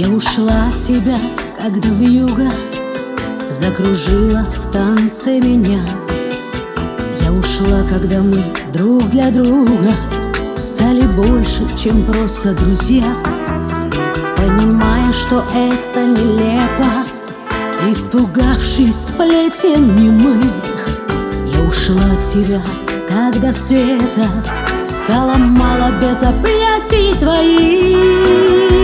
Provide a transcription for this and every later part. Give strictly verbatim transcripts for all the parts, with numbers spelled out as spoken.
Я ушла от тебя, когда вьюга закружила в танце меня. Я ушла, когда мы друг для друга стали больше, чем просто друзья. Понимая, что это нелепо, испугавшись сплетен немых, я ушла от тебя, когда света стало мало без объятий твоих.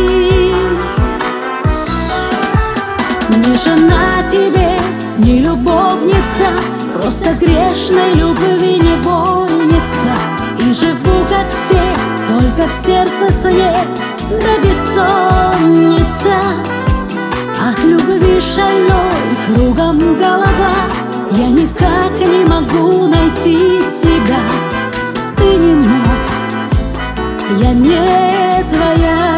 Не жена тебе, не любовница, просто грешной любви невольница. И живу, как все, только в сердце сне да бессонница. От любви шальной кругом голова, я никак не могу найти себя. Ты не мой, я не твоя.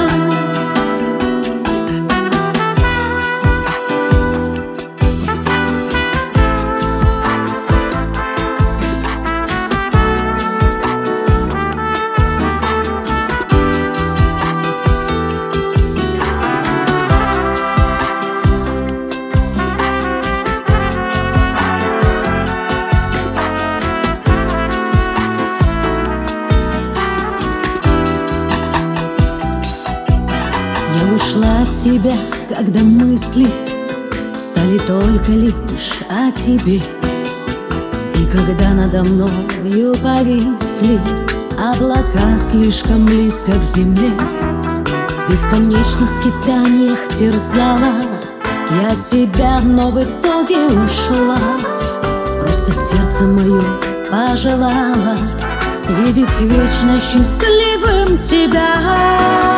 Я ушла от тебя, когда мысли стали только лишь о тебе. И когда надо мною повисли облака слишком близко к земле, в бесконечных скитаниях терзала я себя, но в итоге ушла. Просто сердце мое пожелало видеть вечно счастливым тебя.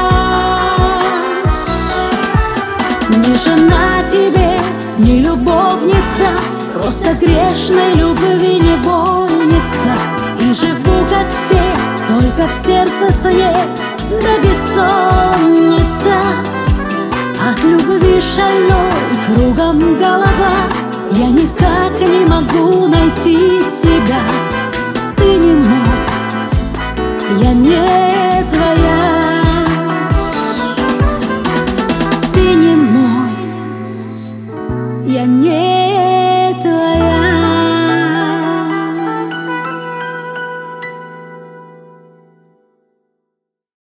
Не жена тебе, не любовница, просто грешной любви невольница. И живу, как все, только в сердце сне да бессонница. От любви шальной кругом голова, я никак не могу найти себя. Ты не мой, я не твоя. Я не